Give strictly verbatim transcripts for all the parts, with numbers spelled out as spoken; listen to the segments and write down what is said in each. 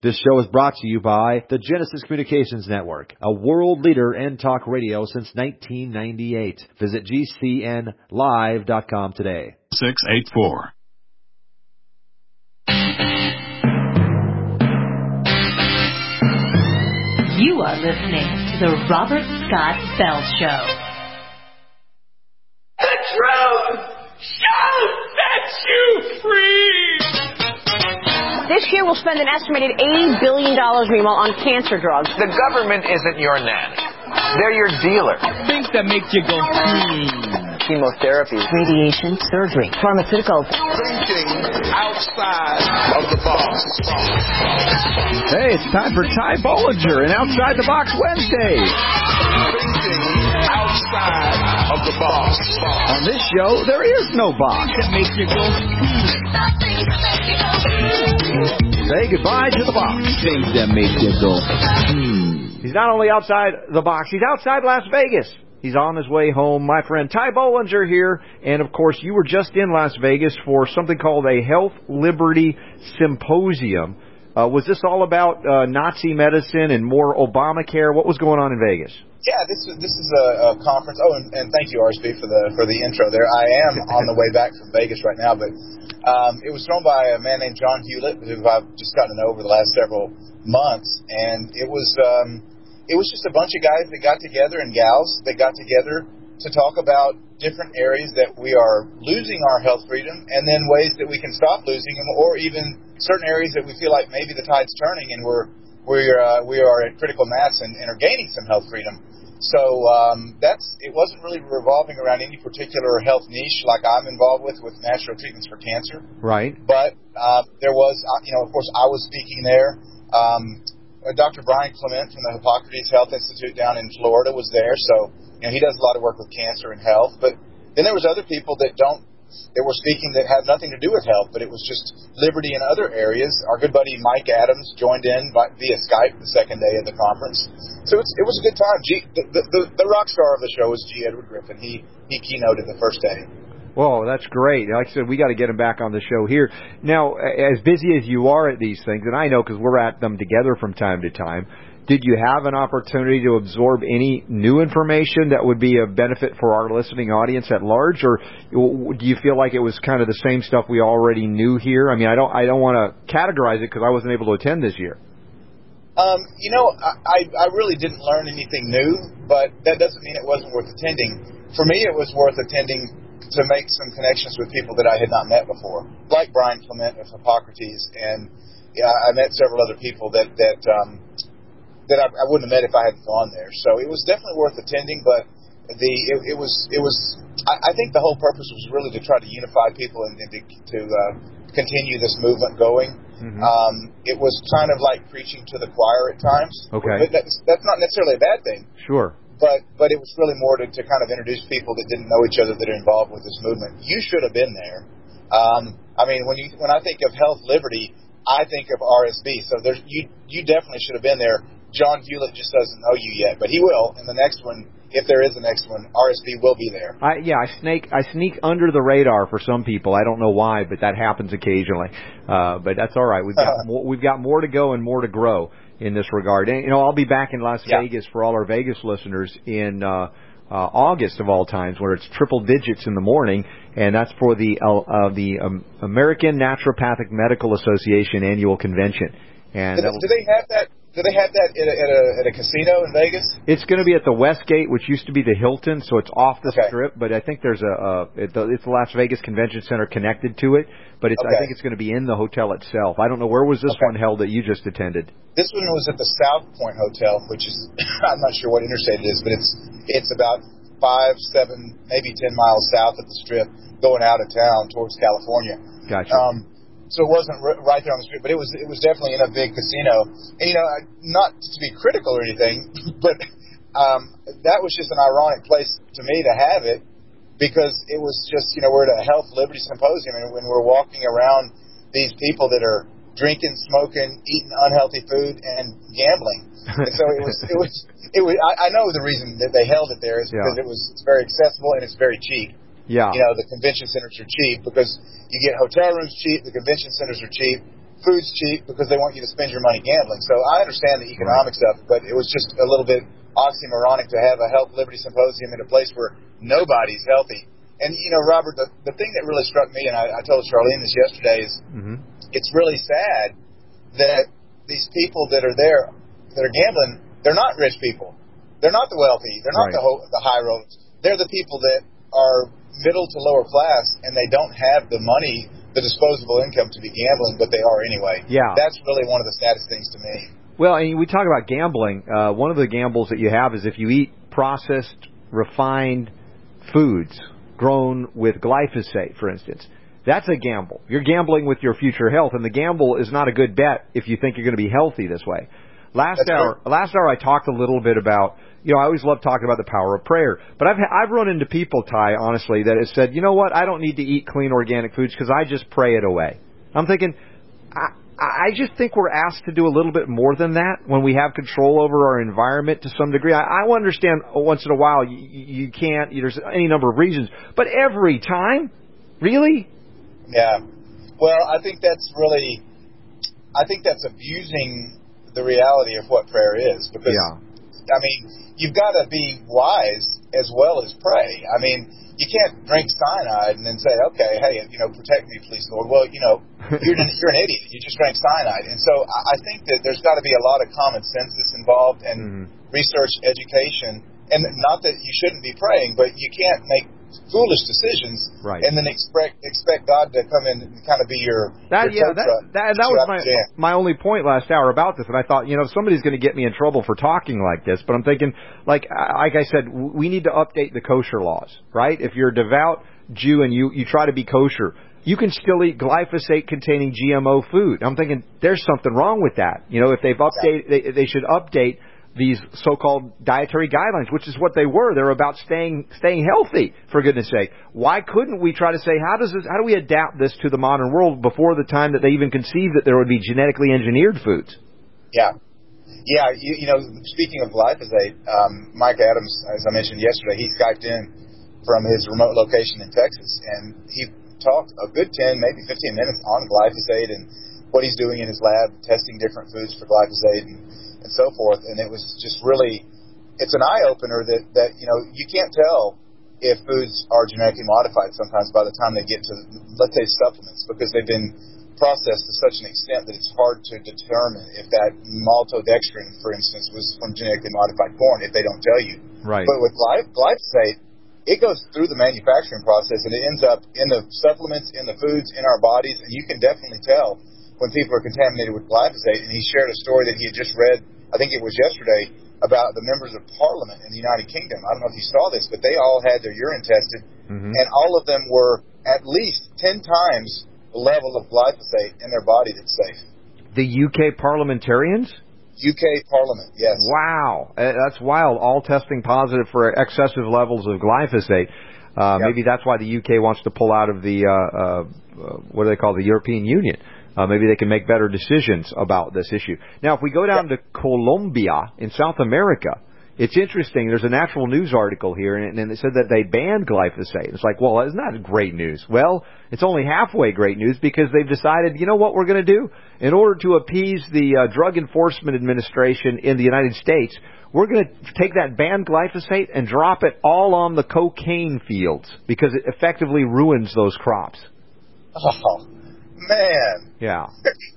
This show is brought to you by the Genesis Communications Network, a world leader in talk radio since nineteen ninety-eight. Visit G C N live dot com today. six eight four. You are listening to the Robert Scott Bell Show. The truth shall set you free! This year we'll spend an estimated eighty billion dollars, Remo, on cancer drugs. The government isn't your nanny. They're your dealer. Things that make you go, hmm. Chemotherapy, radiation, surgery, pharmaceuticals. Thinking outside of the box. Hey, it's time for Ty Bollinger and Outside the Box Wednesday. Thinking outside of the box. On this show, there is no box that makes you go, hmm. Say goodbye to the box. Things that make you go, hmm. He's not only outside the box, he's outside Las Vegas. He's on his way home. My friend Ty Bollinger here. And, of course, you were just in Las Vegas for something called a Health Liberty Symposium. Uh, was this all about uh, Nazi medicine and more Obamacare? What was going on in Vegas? Yeah, this is this is a, a conference. Oh, and, and thank you, R S B, for the for the intro there. I am on the way back from Vegas right now, but um, it was thrown by a man named John Hewlett, who I've just gotten to know over the last several months, and it was um, it was just a bunch of guys that got together and gals that got together to talk about different areas that we are losing our health freedom, and then ways that we can stop losing them, or even certain areas that we feel like maybe the tide's turning and we're we're uh, we are at critical mass and, and are gaining some health freedom. So um, that's it wasn't really revolving around any particular health niche like I'm involved with with natural treatments for cancer. Right. But uh, there was, you know, of course, I was speaking there. Um, Doctor Brian Clement from the Hippocrates Health Institute down in Florida was there. So you know, he does a lot of work with cancer and health. But then there was other people that don't that were speaking that had nothing to do with health, but it was just liberty in other areas. Our good buddy Mike Adams joined in by, via Skype the second day of the conference. So it's, it was a good time. G, the, the, the rock star of the show was G. Edward Griffin. He he keynoted the first day. Well, that's great. Like I said, we got to get him back on the show here. Now, as busy as you are at these things, and I know because we're at them together from time to time, did you have an opportunity to absorb any new information that would be a benefit for our listening audience at large, or do you feel like it was kind of the same stuff we already knew here? I mean, I don't I don't want to categorize it because I wasn't able to attend this year. Um, you know, I, I really didn't learn anything new, but that doesn't mean it wasn't worth attending. For me, it was worth attending to make some connections with people that I had not met before, like Brian Clement of Hippocrates, and yeah, I met several other people that that um, that I, I wouldn't have met if I hadn't gone there. So it was definitely worth attending, but the it, it was it was I, I think the whole purpose was really to try to unify people and, and to, to uh, continue this movement going. Mm-hmm. Um, it was kind of like preaching to the choir at times. Okay, but that's, that's not necessarily a bad thing. Sure. But but it was really more to, to kind of introduce people that didn't know each other that are involved with this movement. You should have been there. Um, I mean, when you when I think of health liberty, I think of R S B. So there's you you definitely should have been there. John Hewlett just doesn't know you yet, but he will. And the next one, if there is a next one, R S B will be there. I, yeah, I snake I sneak under the radar for some people. I don't know why, but that happens occasionally. Uh, but that's all right. We've got more, we've got more to go and more to grow in this regard. And, you know, I'll be back in Las yeah. Vegas for all our Vegas listeners in uh, uh, August of all times, where it's triple digits in the morning, and that's for the uh, uh, the um, American Naturopathic Medical Association annual convention. And do, they, do they have that? Do they have that at a, at a, at a casino in Vegas? It's going to be at the Westgate, which used to be the Hilton, so it's off the okay. strip. But I think there's a, a it's the Las Vegas Convention Center connected to it. But it's okay. I think it's going to be in the hotel itself. I don't know, where was this okay. one held that you just attended? This one was at the South Point Hotel, which is I'm not sure what interstate it is, but it's it's about five, seven, maybe ten miles south of the strip, going out of town towards California. Gotcha. Um, So it wasn't r- right there on the street, but it was it was definitely in a big casino. And, you know, not to be critical or anything, but um, that was just an ironic place to me to have it, because it was just, you know, we're at a Health Liberty Symposium, and when we're walking around these people that are drinking, smoking, eating unhealthy food, and gambling. And so it was, it was, it was. I, I know the reason that they held it there is because yeah. it was it's very accessible and it's very cheap. Yeah. You know, the convention centers are cheap because you get hotel rooms cheap, the convention centers are cheap, food's cheap because they want you to spend your money gambling. So I understand the economics of it, but it was just a little bit oxymoronic to have a health liberty symposium in a place where nobody's healthy. And, you know, Robert, the, the thing that really struck me, and I, I told Charlene this yesterday, is mm-hmm. it's really sad that these people that are there, that are gambling, they're not rich people. They're not the wealthy. They're not right. the, ho- the high rollers. They're the people that are middle to lower class, and they don't have the money, the disposable income to be gambling, but they are anyway. Yeah. That's really one of the saddest things to me. Well, and we talk about gambling. Uh, one of the gambles that you have is if you eat processed, refined foods grown with glyphosate, for instance. That's a gamble. You're gambling with your future health, and the gamble is not a good bet if you think you're going to be healthy this way. Last That's hour, true. last hour I talked a little bit about, you know, I always love talking about the power of prayer. But I've I've run into people, Ty, honestly, that have said, you know what, I don't need to eat clean organic foods because I just pray it away. I'm thinking, I, I just think we're asked to do a little bit more than that when we have control over our environment to some degree. I, I understand once in a while you, you can't, there's any number of reasons, but every time? Really? Yeah. Well, I think that's really, I think that's abusing the reality of what prayer is, because, yeah. I mean, you've got to be wise as well as pray. I mean, you can't drink cyanide and then say, okay, hey, you know, protect me, please, Lord. Well, you know, you're an, you're an idiot. You just drank cyanide. And so I think that there's got to be a lot of common sense that's involved and mm-hmm. research, education, and not that you shouldn't be praying, but you can't make foolish decisions right. and then expect expect God to come in and kind of be your that your yeah that that, that was my my only point last hour about this, and I thought, you know, somebody's going to get me in trouble for talking like this, but I'm thinking, like like I said, we need to update the kosher laws, right? If you're a devout Jew and you you try to be kosher, you can still eat glyphosate containing G M O food. I'm thinking there's something wrong with that. You know, if they've updated, they, they should update these so-called dietary guidelines, which is what they were. They're about staying staying healthy, for goodness sake. Why couldn't we try to say, how does this, how do we adapt this to the modern world before the time that they even conceived that there would be genetically engineered foods? Yeah. Yeah, you, you know, speaking of glyphosate, um, Mike Adams, as I mentioned yesterday, he Skyped in from his remote location in Texas, and he talked a good ten, maybe fifteen minutes on glyphosate and what he's doing in his lab, testing different foods for glyphosate and and so forth, and it was just really, it's an eye-opener that, that, you know, you can't tell if foods are genetically modified sometimes by the time they get to, let's say, supplements, because they've been processed to such an extent that it's hard to determine if that maltodextrin, for instance, was from genetically modified corn, if they don't tell you. Right. But with glyphosate, it goes through the manufacturing process, and it ends up in the supplements, in the foods, in our bodies, and you can definitely tell when people are contaminated with glyphosate. And he shared a story that he had just read, I think it was yesterday, about the members of Parliament in the United Kingdom. I don't know if you saw this, but they all had their urine tested, mm-hmm. and all of them were at least ten times the level of glyphosate in their body that's safe. The U K parliamentarians? U K Parliament, yes. Wow. That's wild. All testing positive for excessive levels of glyphosate. Uh, yep. Maybe that's why the U K wants to pull out of the, uh, uh, what do they call the European Union. Uh, maybe they can make better decisions about this issue. Now, if we go down to Colombia in South America, it's interesting. There's a National News article here, and, and it said that they banned glyphosate. It's like, well, isn't that great news? Well, it's only halfway great news because they've decided, you know what we're going to do? In order to appease the uh, Drug Enforcement Administration in the United States, we're going to take that banned glyphosate and drop it all on the cocaine fields because it effectively ruins those crops. Oh. Man. Yeah.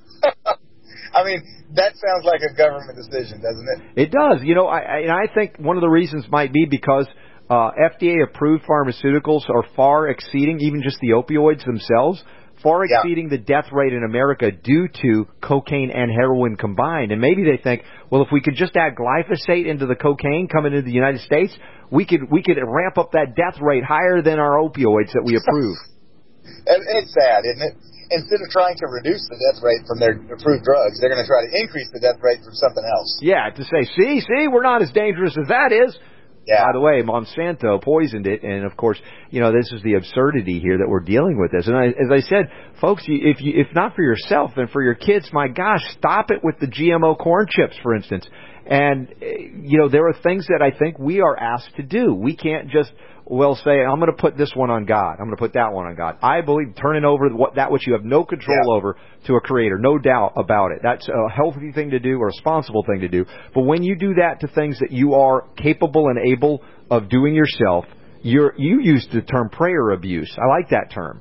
I mean, that sounds like a government decision, doesn't it? It does. You know, I, I, and I think one of the reasons might be because uh, F D A-approved pharmaceuticals are far exceeding, even just the opioids themselves, far exceeding yeah. the death rate in America due to cocaine and heroin combined. And maybe they think, well, if we could just add glyphosate into the cocaine coming into the United States, we could we could ramp up that death rate higher than our opioids that we approve. It's sad, isn't it? Instead of trying to reduce the death rate from their approved drugs, they're going to try to increase the death rate from something else. Yeah, to say, see, see, we're not as dangerous as that is. Yeah. By the way, Monsanto poisoned it, and of course, you know, this is the absurdity here that we're dealing with this. And I, as I said, folks, if you, if not for yourself, then for your kids, my gosh, stop it with the G M O corn chips, for instance. And, you know, there are things that I think we are asked to do. We can't just, well, say, I'm going to put this one on God. I'm going to put that one on God. I believe turning over what, that which you have no control yeah. over to a creator, no doubt about it. That's a healthy thing to do, a responsible thing to do. But when you do that to things that you are capable and able of doing yourself, you're, you used the term prayer abuse. I like that term.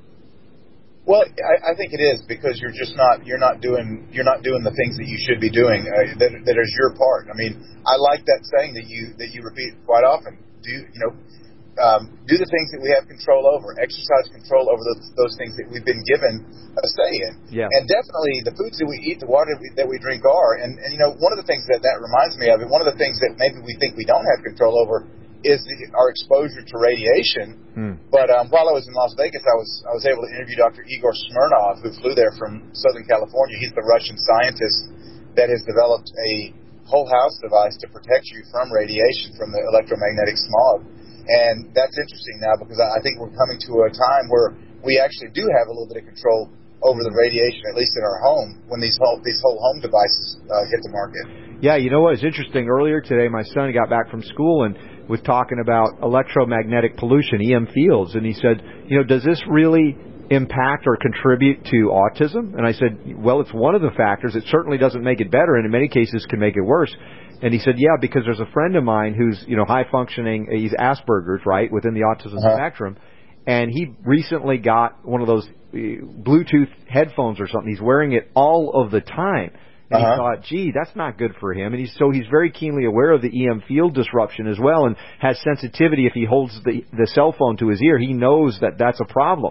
Well, I, I think it is, because you're just not you're not doing you're not doing the things that you should be doing uh, that that is your part. I mean, I like that saying that you that you repeat quite often. Do you know um, do the things that we have control over, exercise control over those, those things that we've been given a say in. Yeah. And definitely the foods that we eat, the water that we, that we drink are. And, and you know, one of the things that that reminds me of, and one of the things that maybe we think we don't have control over, is the, our exposure to radiation. Hmm. But um, while I was in Las Vegas, I was I was able to interview Doctor Igor Smirnov, who flew there from Southern California. He's the Russian scientist that has developed a whole house device to protect you from radiation, from the electromagnetic smog. And that's interesting now, because I think we're coming to a time where we actually do have a little bit of control over the radiation, at least in our home, when these whole these whole home devices uh, hit the market. Yeah, you know what was interesting? Earlier today, my son got back from school and was talking about electromagnetic pollution, E M fields, and he said, you know, does this really impact or contribute to autism? And I said, well, it's one of the factors. It certainly doesn't make it better, and in many cases can make it worse. And he said, yeah, because there's a friend of mine who's, you know, high functioning, he's Asperger's, right, within the autism uh-huh. spectrum, and he recently got one of those Bluetooth headphones or something. He's wearing it all of the time. And uh-huh. he thought, gee, that's not good for him. And he's, so he's very keenly aware of the E M field disruption as well, and has sensitivity. If he holds the, the cell phone to his ear, he knows that that's a problem.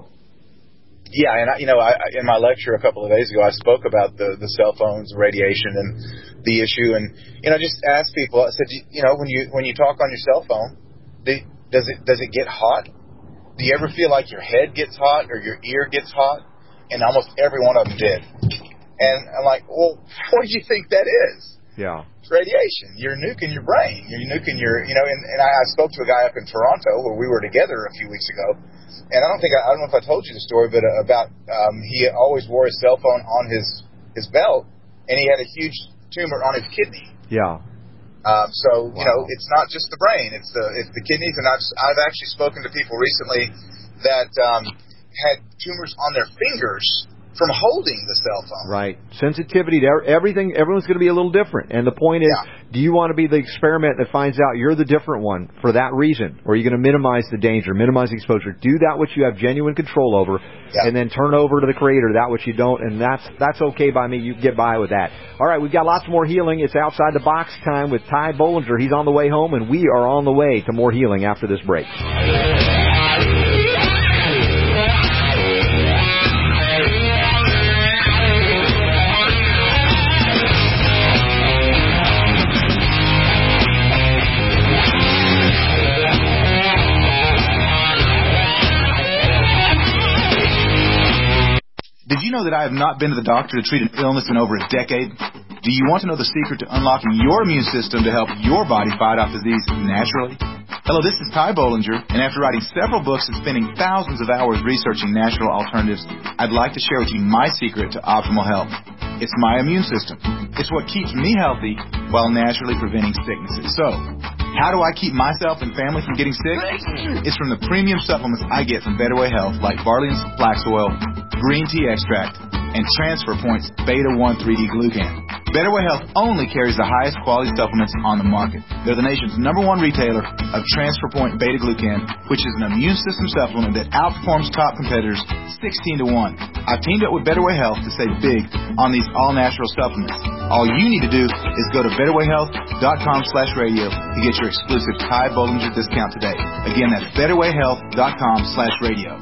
Yeah, and I, you know, I, in my lecture a couple of days ago, I spoke about the, the cell phones, radiation, and the issue. And, you know, just asked people, I said, you know, when you when you talk on your cell phone, do, does it does it get hot? Do you ever feel like your head gets hot or your ear gets hot? And almost every one of them did. And I'm like, well, what do you think that is? Yeah. It's radiation. You're nuking your brain. You're nuking your, you know, and, and I, I spoke to a guy up in Toronto where we were together a few weeks ago. And I don't think, I, I don't know if I told you the story, but uh, about, um, he always wore his cell phone on his, his belt, and he had a huge tumor on his kidney. Yeah. Um, so, wow. you know, it's not just the brain, it's the, it's the kidneys. And I've, I've actually spoken to people recently that, um, had tumors on their fingers from holding the cell phone. Right. Sensitivity to everything, everyone's going to be a little different. And the point is, yeah. do you want to be the experiment that finds out you're the different one for that reason? Or are you going to minimize the danger, minimize the exposure? Do that which you have genuine control over, yeah. and then turn over to the Creator that which you don't, and that's that's okay by me. You can get by with that. All right, we've got lots more healing. It's Outside the Box time with Ty Bollinger. He's on the way home, and we are on the way to more healing after this break. Did you know that I have not been to the doctor to treat an illness in over a decade? Do you want to know the secret to unlocking your immune system to help your body fight off disease naturally? Hello, this is Ty Bollinger, and after writing several books and spending thousands of hours researching natural alternatives, I'd like to share with you my secret to optimal health. It's my immune system. It's what keeps me healthy while naturally preventing sicknesses. So, how do I keep myself and family from getting sick? It's from the premium supplements I get from Better Way Health, like Barley's Flax Oil, Green Tea Extract, and Transfer Point's Beta one three D Glucan. Better Way Health only carries the highest quality supplements on the market. They're the nation's number one retailer of Transfer Point Beta Glucan, which is an immune system supplement that outperforms top competitors sixteen to one. I've teamed up with Better Way Health to save big on these all-natural supplements. All you need to do is go to betterwayhealth.com slash radio to get your exclusive Ty Bollinger discount today. Again, that's betterwayhealth.com slash radio.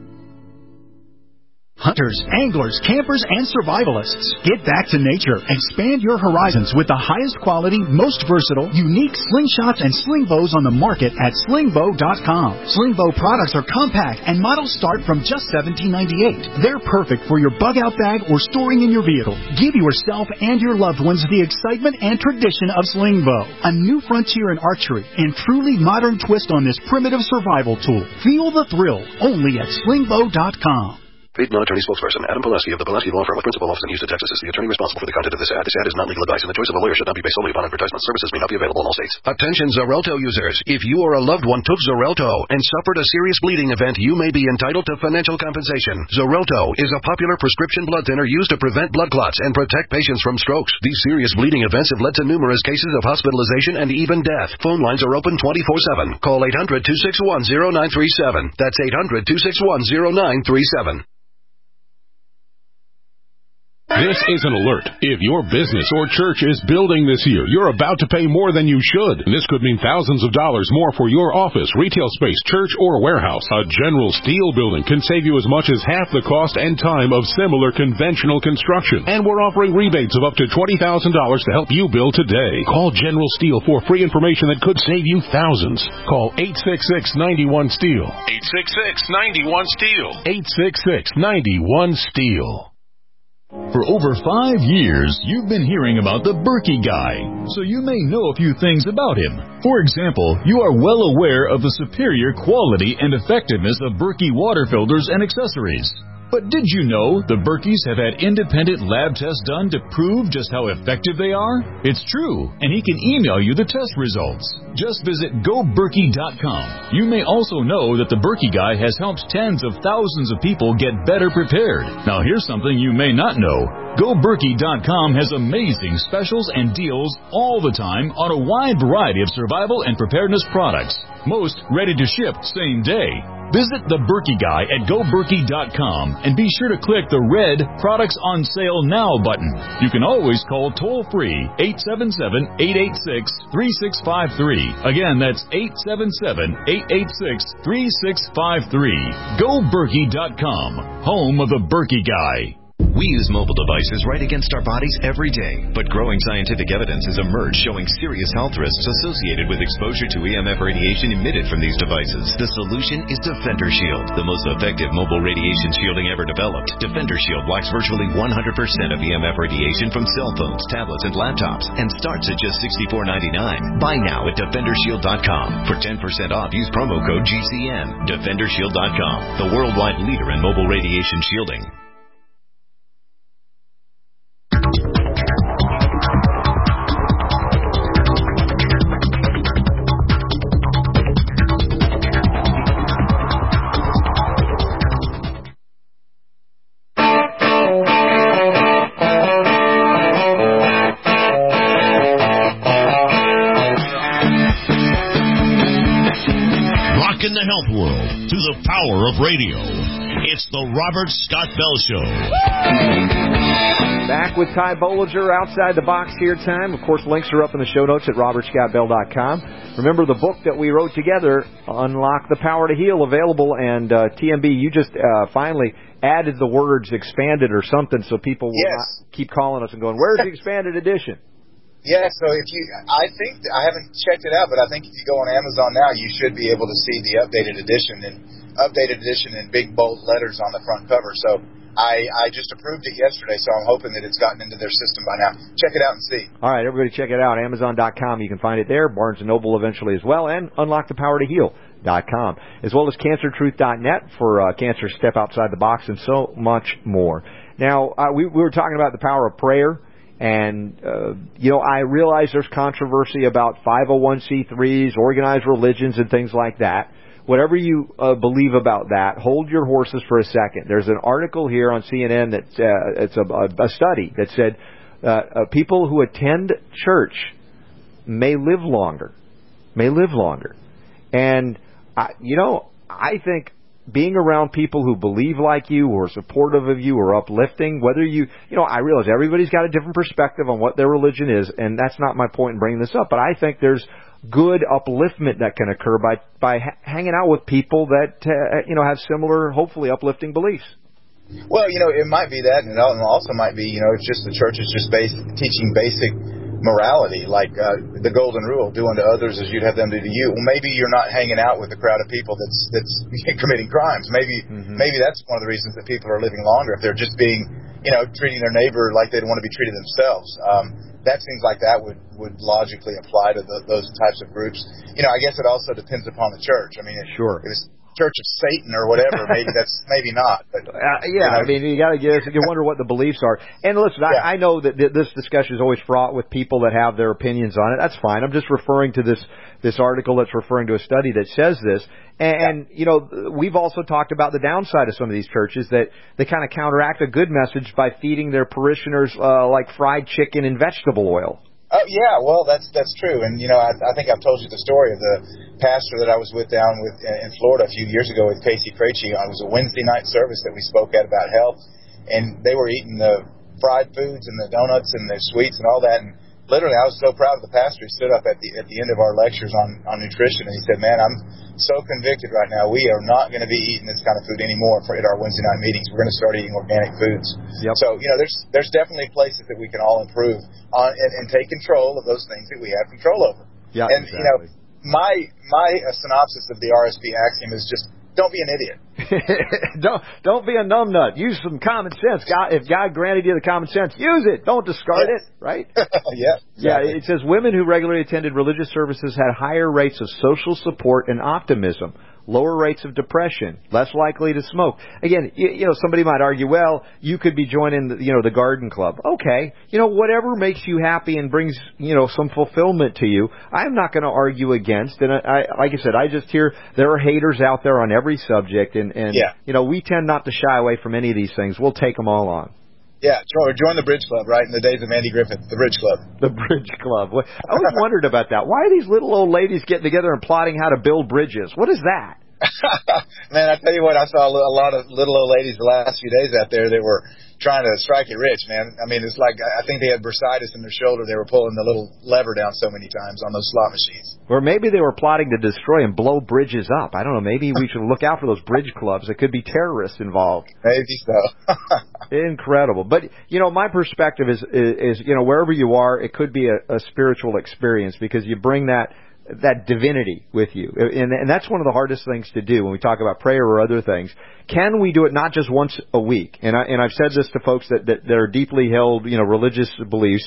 Hunters, anglers, campers, and survivalists. Get back to nature. Expand your horizons with the highest quality, most versatile, unique slingshots and sling bows on the market at sling bow dot com. Sling bow products are compact and models start from just seventeen ninety-eight. They're perfect for your bug out bag or storing in your vehicle. Give yourself and your loved ones the excitement and tradition of sling bow. A new frontier in archery and truly modern twist on this primitive survival tool. Feel the thrill only at sling bow dot com. Paid non-attorney spokesperson Adam Pulaski of the Pulaski Law Firm with principal office in Houston, Texas is the attorney responsible for the content of this ad. This ad is not legal advice, and the choice of a lawyer should not be based solely upon advertisement. Services may not be available in all states. Attention Xarelto users. If you or a loved one took Xarelto and suffered a serious bleeding event, you may be entitled to financial compensation. Xarelto is a popular prescription blood thinner used to prevent blood clots and protect patients from strokes. These serious bleeding events have led to numerous cases of hospitalization and even death. Phone lines are open twenty-four seven. Call eight hundred, two six one, zero nine three seven. That's eight hundred, two six one, zero nine three seven. This is an alert. If your business or church is building this year, you're about to pay more than you should. And this could mean thousands of dollars more for your office, retail space, church, or warehouse. A General Steel building can save you as much as half the cost and time of similar conventional construction. And we're offering rebates of up to twenty thousand dollars to help you build today. Call General Steel for free information that could save you thousands. Call eight six six, nine one, STEEL. eight six six, nine one, STEEL. eight six six, nine one, STEEL. For over five years, you've been hearing about the Berkey Guy, so you may know a few things about him. For example, you are well aware of the superior quality and effectiveness of Berkey water filters and accessories. But did you know the Berkeys have had independent lab tests done to prove just how effective they are? It's true, and he can email you the test results. Just visit go berkey dot com. You may also know that the Berkey Guy has helped tens of thousands of people get better prepared. Now here's something you may not know. go berkey dot com has amazing specials and deals all the time on a wide variety of survival and preparedness products. Most ready to ship same day. Visit the Berkey Guy at go berkey dot com and be sure to click the red Products on Sale Now button. You can always call toll-free eight seven seven, eight eight six, three six five three. Again, that's eight seven seven, eight eight six, three six five three. go berkey dot com, home of the Berkey Guy. We use mobile devices right against our bodies every day, but growing scientific evidence has emerged showing serious health risks associated with exposure to E M F radiation emitted from these devices. The solution is Defender Shield, the most effective mobile radiation shielding ever developed. Defender Shield blocks virtually one hundred percent of E M F radiation from cell phones, tablets, and laptops, and starts at just sixty-four ninety-nine. Buy now at defender shield dot com. For ten percent off, use promo code G C N. defender shield dot com, the worldwide leader in mobile radiation shielding. In the health world to the power of radio. It's the Robert Scott Bell Show. Back with Ty Bollinger, Outside the Box here time. Of course, links are up in the show notes at robert scott bell dot com. Remember the book that we wrote together, Unlock the Power to Heal, available. And uh, T M B, you just uh, finally added the words expanded or something so people will yes. not keep calling us and going, where's the expanded edition? Yeah, so if you, I think, I haven't checked it out, but I think if you go on Amazon now, you should be able to see the updated edition and updated edition in big bold letters on the front cover. So I, I just approved it yesterday, so I'm hoping that it's gotten into their system by now. Check it out and see. All right, everybody check it out. Amazon dot com. You can find it there. Barnes and Noble eventually as well, and unlock the power to heal dot com, as well as cancer truth dot net for uh, Cancer Step Outside the Box and so much more. Now, uh, we, we were talking about the power of prayer. And, uh, you know, I realize there's controversy about five oh one c threes, organized religions, and things like that. Whatever you uh, believe about that, hold your horses for a second. There's an article here on C N N that uh, it's a, a study that said uh, uh, people who attend church may live longer, may live longer. And, I, you know, I think being around people who believe like you, who are supportive of you, or uplifting, whether you, you know, I realize everybody's got a different perspective on what their religion is, and that's not my point in bringing this up, but I think there's good upliftment that can occur by, by ha- hanging out with people that, uh, you know, have similar, hopefully uplifting beliefs. Well, you know, it might be that, and it also might be, you know, it's just the church is just basic, teaching basic morality, like uh, the golden rule, do unto others as you'd have them do to you. Well, maybe you're not hanging out with a crowd of people that's that's committing crimes. Maybe mm-hmm. maybe that's one of the reasons that people are living longer, if they're just being, you know, treating their neighbor like they'd want to be treated themselves. Um, that seems like that would, would logically apply to the, those types of groups. You know, I guess it also depends upon the church. I mean, it, sure. it was Church of Satan or whatever. Maybe that's maybe not. But uh, yeah, you know. I mean, you got to guess. You wonder what the beliefs are. And listen, yeah. I, I know that th- this discussion is always fraught with people that have their opinions on it. That's fine. I'm just referring to this this article that's referring to a study that says this. And, yeah. you know, we've also talked about the downside of some of these churches, that they kind of counteract a good message by feeding their parishioners uh, like fried chicken and vegetable oil. Oh, yeah, well, that's that's true. And, you know, I, I think I've told you the story of the pastor that I was with down with in Florida a few years ago with Casey Krejci. It was a Wednesday night service that we spoke at about health, and they were eating the fried foods and the donuts and the sweets and all that. And literally, I was so proud of the pastor. He stood up at the at the end of our lectures on, on nutrition, and he said, man, I'm so convicted right now. We are not going to be eating this kind of food anymore for at our Wednesday night meetings. We're going to start eating organic foods. Yep. So, you know, there's there's definitely places that we can all improve on and, and take control of those things that we have control over. Yeah, and, exactly. you know, my, my uh, synopsis of the R S P axiom is just, don't be an idiot. don't don't be a numbnut. Use some common sense. God, if God granted you the common sense, use it. Don't discard yes. it, right? yeah. Exactly. Yeah, it says women who regularly attended religious services had higher rates of social support and optimism, lower rates of depression, less likely to smoke. Again, you, you know, somebody might argue, well, you could be joining, the, you know, the garden club. Okay, you know, whatever makes you happy and brings, you know, some fulfillment to you, I'm not going to argue against. And I, I, like I said, I just hear there are haters out there on every subject, and, and yeah. you know, we tend not to shy away from any of these things. We'll take them all on. Yeah, join, join the Bridge Club, right? In the days of Andy Griffith, the Bridge Club. The Bridge Club. I always wondered about that. Why are these little old ladies getting together and plotting how to build bridges? What is that? Man, I tell you what, I saw a lot of little old ladies the last few days out there that were trying to strike it rich, man. I mean, it's like, I think they had bursitis in their shoulder. They were pulling the little lever down so many times on those slot machines. Or maybe they were plotting to destroy and blow bridges up. I don't know. Maybe we should look out for those bridge clubs. There could be terrorists involved. Maybe so. Incredible. But, you know, my perspective is, is, is, you know, wherever you are, it could be a, a spiritual experience, because you bring that that divinity with you. And, and that's one of the hardest things to do when we talk about prayer or other things. Can we do it not just once a week? And, I, and I've said this to folks that, that, that are deeply held, you know, religious beliefs.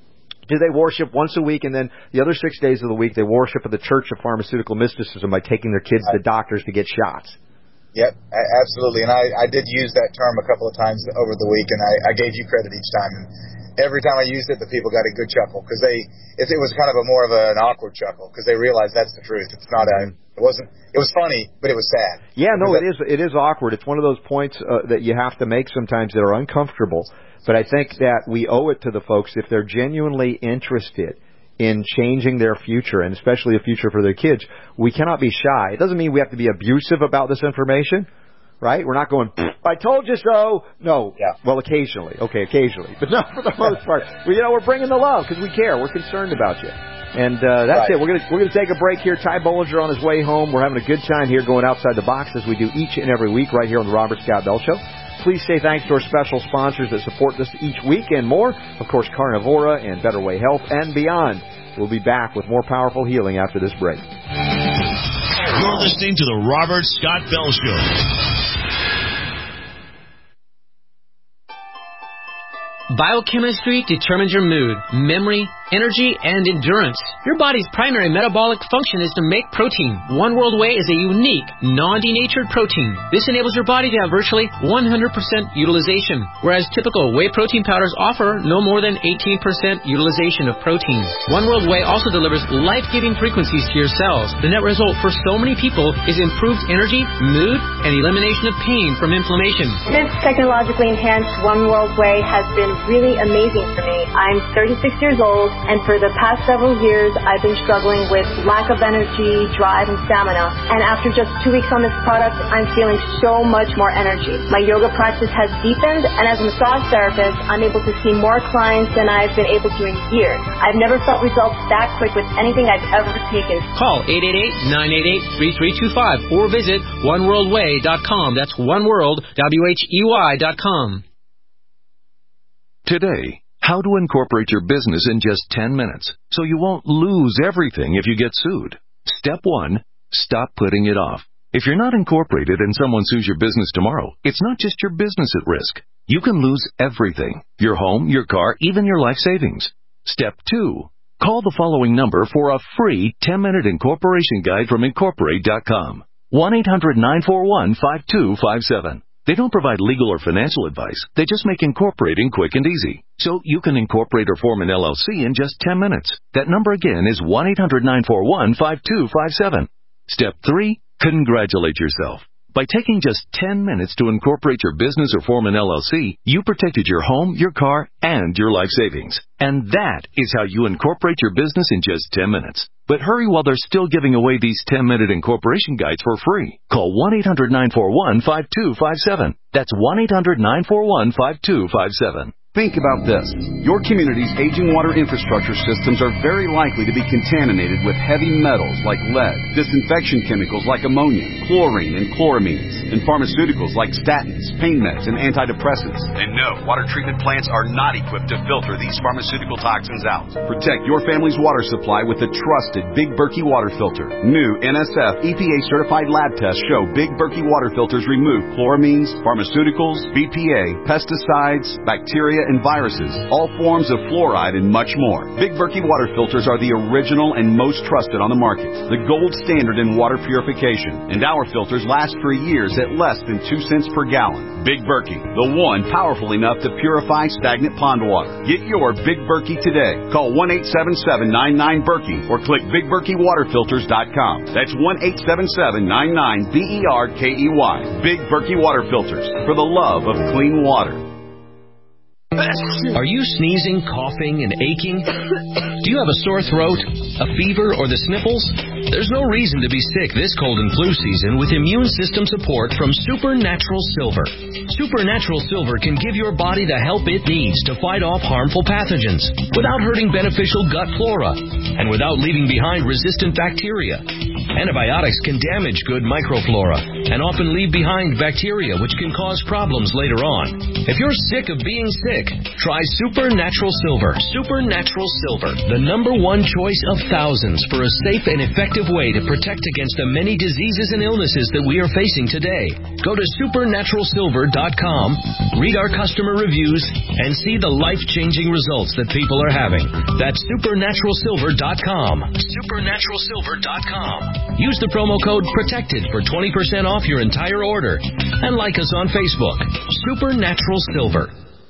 Do they worship once a week, and then the other six days of the week they worship at the Church of Pharmaceutical Mysticism by taking their kids to doctors to get shots? Yep, absolutely. And I, I did use that term a couple of times over the week, and I, I gave you credit each time. And every time I used it, the people got a good chuckle, because they it, it was kind of a more of a, an awkward chuckle, because they realized that's the truth. It's not a it wasn't it was funny, but it was sad. Yeah, no, it is it is awkward. It's one of those points uh, that you have to make sometimes that are uncomfortable. But I think that we owe it to the folks, if they're genuinely interested in changing their future, and especially the future for their kids. We cannot be shy. It doesn't mean we have to be abusive about this information. Right? We're not going, I told you so. No. Yeah. Well, occasionally. Okay, occasionally. But not for the most part. Well, you know, we're bringing the love because we care. We're concerned about you. And uh, that's right. it. We're going to we're gonna take a break here. Ty Bollinger on his way home. We're having a good time here going outside the box, as we do each and every week right here on the Robert Scott Bell Show. Please say thanks to our special sponsors that support this each week and more. Of course, Carnivora and Better Way Health and beyond. We'll be back with more powerful healing after this break. You're listening to the Robert Scott Bell Show. Biochemistry determines your mood, memory, energy, and endurance. Your body's primary metabolic function is to make protein. One World Whey is a unique, non-denatured protein. This enables your body to have virtually one hundred percent utilization, whereas typical whey protein powders offer no more than eighteen percent utilization of protein. One World Whey also delivers life-giving frequencies to your cells. The net result for so many people is improved energy, mood, and elimination of pain from inflammation. This technologically enhanced One World Whey has been really amazing for me. I'm thirty-six years old, and for the past several years, I've been struggling with lack of energy, drive, and stamina. And after just two weeks on this product, I'm feeling so much more energy. My yoga practice has deepened, and as a massage therapist, I'm able to see more clients than I've been able to in years. I've never felt results that quick with anything I've ever taken. Call eight eight eight, nine eight eight, three three two five or visit one world way dot com. That's oneworld, W H E Y dot com. Today, how to incorporate your business in just ten minutes so you won't lose everything if you get sued. Step one, stop putting it off. If you're not incorporated and someone sues your business tomorrow, it's not just your business at risk. You can lose everything, your home, your car, even your life savings. Step two, call the following number for a free ten-minute incorporation guide from Incorporate dot com. one eight hundred nine four one five two five seven. They don't provide legal or financial advice. They just make incorporating quick and easy. So you can incorporate or form an L L C in just ten minutes. That number again is one eight hundred nine four one five two five seven. Step three, congratulate yourself. By taking just ten minutes to incorporate your business or form an L L C, you protected your home, your car, and your life savings. And that is how you incorporate your business in just ten minutes. But hurry while they're still giving away these ten-minute incorporation guides for free. Call one eight hundred nine four one five two five seven. That's one eight hundred nine four one five two five seven. Think about this. Your community's aging water infrastructure systems are very likely to be contaminated with heavy metals like lead, disinfection chemicals like ammonia, chlorine and chloramines, and pharmaceuticals like statins, pain meds, and antidepressants. And no, water treatment plants are not equipped to filter these pharmaceutical toxins out. Protect your family's water supply with the trusted Big Berkey water filter. New N S F E P A certified lab tests show Big Berkey water filters remove chloramines, pharmaceuticals, B P A, pesticides, bacteria, and viruses, all forms of fluoride, and much more. Big Berkey water filters are the original and most trusted on the market, the gold standard in water purification, and our filters last for years at less than two cents per gallon. Big Berkey, the one powerful enough to purify stagnant pond water. Get your Big Berkey today. Call one eight seven seven nine nine Berkey or click big berkey water filters dot com. That's one eight seven seven nine nine B E R K E Y. Big Berkey water filters, for the love of clean water. Are you sneezing, coughing, and aching? Do you have a sore throat, a fever, or the sniffles? There's no reason to be sick this cold and flu season with immune system support from Supernatural Silver. Supernatural Silver can give your body the help it needs to fight off harmful pathogens without hurting beneficial gut flora and without leaving behind resistant bacteria. Antibiotics can damage good microflora and often leave behind bacteria which can cause problems later on. If you're sick of being sick, try Supernatural Silver. Supernatural Silver, the number one choice of thousands for a safe and effective way to protect against the many diseases and illnesses that we are facing today. Go to supernatural silver dot com, read our customer reviews, and see the life-changing results that people are having. That's supernatural silver dot com. supernatural silver dot com. Use the promo code PROTECTED for twenty percent off your entire order. And like us on Facebook. Supernatural Silver.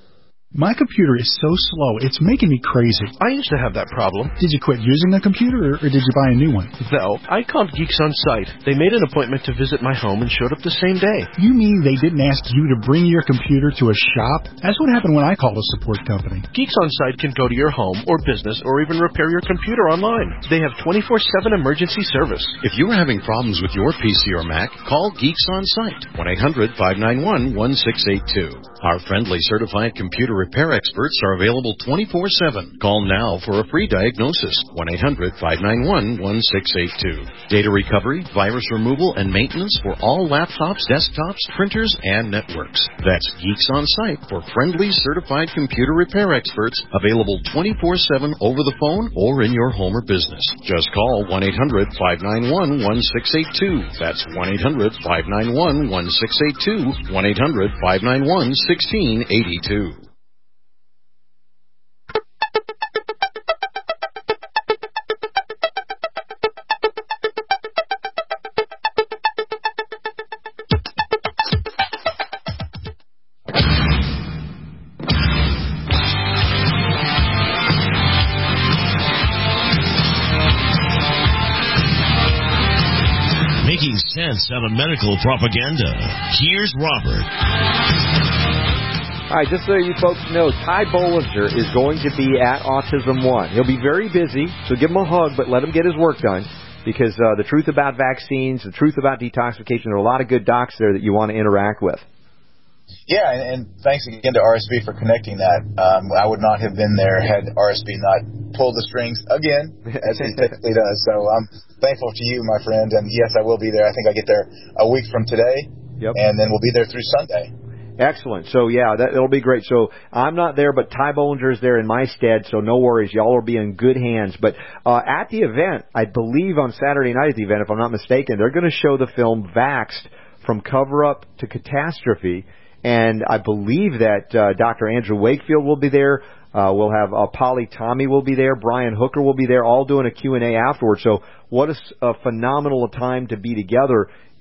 My computer is so slow, it's making me crazy. I used to have that problem. Did you quit using the computer, or, or did you buy a new one? No, I called Geeks On Site. They made an appointment to visit my home and showed up the same day. You mean they didn't ask you to bring your computer to a shop? That's what happened when I called a support company. Geeks On Site can go to your home or business or even repair your computer online. They have twenty-four seven emergency service. If you're having problems with your P C or Mac, call Geeks On Site, one eight hundred five nine one one six eight two. Our friendly certified computer repair experts are available twenty-four seven. Call now for a free diagnosis, one eight hundred five nine one one six eight two. Data recovery, virus removal, and maintenance for all laptops, desktops, printers, and networks. That's Geeks On Site for friendly certified computer repair experts, available twenty-four seven over the phone or in your home or business. Just call one eight hundred five nine one one six eight two. That's one eight hundred five nine one one six eight two, one eight hundred five nine one one six eight two. Making sense out of medical propaganda. Here's Robert. All right, just so you folks know, Ty Bollinger is going to be at Autism One. He'll be very busy, so give him a hug, but let him get his work done, because uh, the truth about vaccines, the truth about detoxification, there are a lot of good docs there that you want to interact with. Yeah, and, and thanks again to R S V for connecting that. Um, I would not have been there had R S V not pulled the strings again, as he typically does. So I'm thankful to you, my friend, and yes, I will be there. I think I get there a week from today, yep. And then we'll be there through Sunday. Excellent. So, yeah, that, it'll be great. So I'm not there, but Ty Bollinger is there in my stead, so no worries. Y'all will be in good hands. But uh, at the event, I believe on Saturday night at the event, if I'm not mistaken, they're going to show the film Vaxxed, From Cover-Up to Catastrophe. And I believe that uh, Doctor Andrew Wakefield will be there. Uh, we'll have uh, Polly Tommy will be there. Brian Hooker will be there, all doing a Q and A afterwards. So what a, a phenomenal time to be together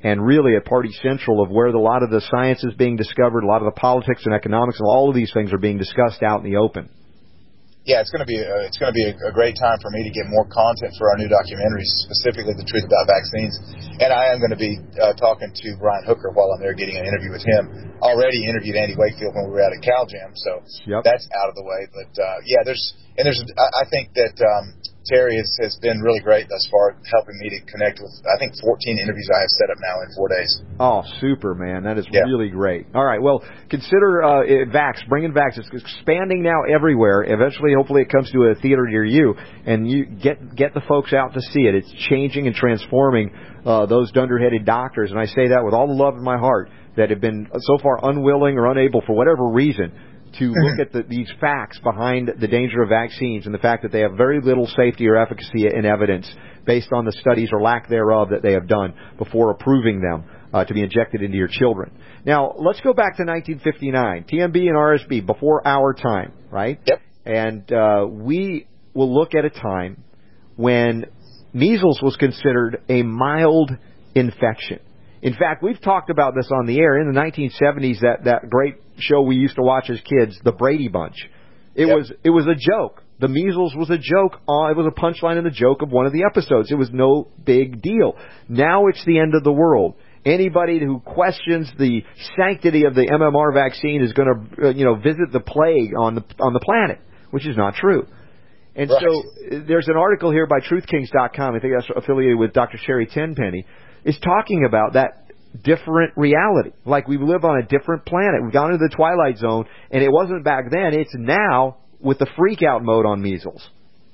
and really a party central of where the, a lot of the science is being discovered, a lot of the politics and economics, and all of these things are being discussed out in the open. Yeah, it's going to be a, it's going to be a, a great time for me to get more content for our new documentaries, specifically The Truth About Vaccines. And I am going to be uh, talking to Brian Hooker while I'm there, getting an interview with him. Already interviewed Andy Wakefield when we were out at CalJam, so yep. That's out of the way. But uh, yeah, there's and there's I, I think that um, Terry has, has been really great thus far, helping me to connect with I think fourteen interviews I have set up now in four days. Oh, super, man! That is yeah. really great. All right, well, consider uh, Vax, bringing Vax. It's expanding now everywhere. Eventually, hopefully, it comes to a theater near you, and you get get the folks out to see it. It's changing and transforming uh, those dunderheaded doctors, and I say that with all the love in my heart, that have been so far unwilling or unable for whatever reason to look at the, these facts behind the danger of vaccines and the fact that they have very little safety or efficacy in evidence based on the studies or lack thereof that they have done before approving them uh, to be injected into your children. Now, let's go back to nineteen fifty-nine, T M B and R S V, before our time, right? Yep. And uh, we will look at a time when measles was considered a mild infection. In fact, we've talked about this on the air. In the nineteen seventies, that, that great show we used to watch as kids, The Brady Bunch, it yep. was it was a joke. The measles was a joke. Uh, it was a punchline in the joke of one of the episodes. It was no big deal. Now it's the end of the world. Anybody who questions the sanctity of the M M R vaccine is going to, uh, you know, visit the plague on the on the planet, which is not true. And right. so there's an article here by Truth Kings dot com. I think that's affiliated with Doctor Sherry Tenpenny. Is talking about that different reality. Like we live on a different planet. We've gone into the twilight zone, and it wasn't back then. It's now with the freak out mode on measles.